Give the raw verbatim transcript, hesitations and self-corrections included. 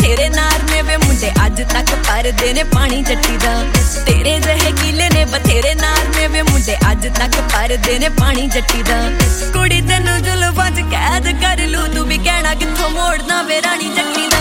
ਬਥੇਰੇ ਨਾਰ ਨੇ ਵੇ ਮੁੰਡੇ ਅੱਜ ਤੱਕ ਪਰਦੇ ਨੇ ਪਾਣੀ ਜੱਟੀ ਦਾ ਤੇਰੇ ਜਿਹੇ ਕੀਲੇ ਨੇ ਬਥੇਰੇ ਨਾਰ ਨੇ ਵੇ ਮੁੰਡੇ ਅੱਜ ਤੱਕ ਪਰਦੇ ਨੇ ਪਾਣੀ ਜੱਟੀ ਦਾ ਕੁੜੀ ਤੈਨੂੰ ਜ਼ੁਲਫਾਂ 'ਚ ਕੈਦ ਕਰ ਲੂ ਤੂੰ ਵੀ ਕਹਿਣਾ ਕਿੱਥੋਂ ਮੋੜਨਾ ਵੇ ਰਾਣੀ ਜੱਟੀ